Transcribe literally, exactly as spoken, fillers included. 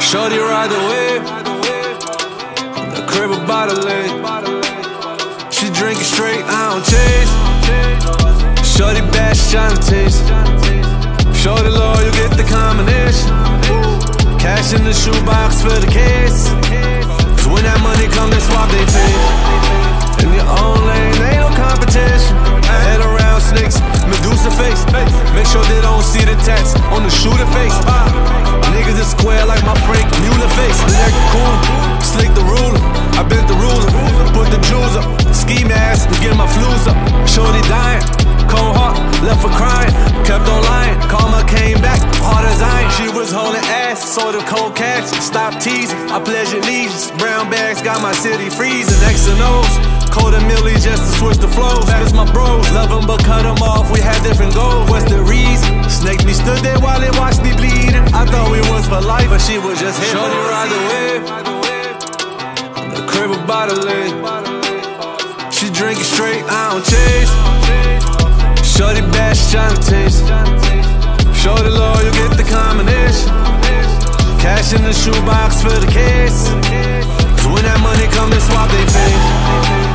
Shorty ride the wave, the crib about the lake. She drinking straight, I don't chase. Shorty bad, she tryna taste. Shorty low, you get the combination. Cash in the shoebox for the case. Cause when that money come, they swap they face. In your own lane, ain't no competition. Head around snakes, Medusa face. Make sure they don't see the tats on the shooter face. Niggas is square like my Frank Mueller face. Neck cool, slick the ruler. I bent the ruler, put the jewels up. Ski mask, get my flus up. Shorty dying, cold heart, left her crying. Kept on lying, karma came back, hard as iron. She was holding ass, sold the cold cash. Stop teasing, I pledge allegiance. Brown bags got my city freezing. X and O's, cold and Millie just to switch the flows. That is my bros, love them but cut them off. We had different goals, what's the reason? Snake me stood there while they watched me bleeding. I thought we was for life, but she was just here. Shorty ride the wave, the crib about the lake. She drinking straight, I don't chase. Shorty bad, she tryna taste. Shorty low, you get the combination. Cash in the shoebox for the case. Cause when that money come, they swap they face.